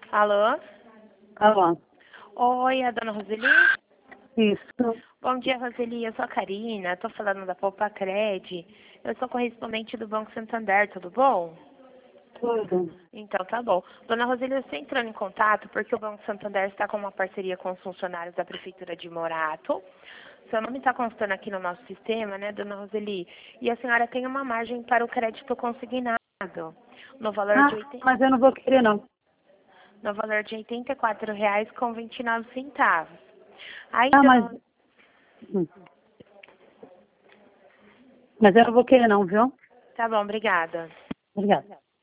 Alô? Alô? Oi, a dona Roseli? Isso. Bom dia, Roseli. Eu sou a Karina, tô falando da Poupa Cred. Eu sou correspondente do Banco Santander, tudo bom? Tudo. Então, tá bom. Dona Roseli, eu estou entrando em contato porque o Banco Santander está com uma parceria com os funcionários da Prefeitura de Morato. Seu nome está constando aqui no nosso sistema, né, dona Roseli? E a senhora tem uma margem para o crédito consignado, no valor de Mas eu não vou querer, não. no valor de R$ 84,29. Aí, Mas... dona... hum. Mas eu não vou querer, não, viu? Tá bom, obrigada. Obrigada.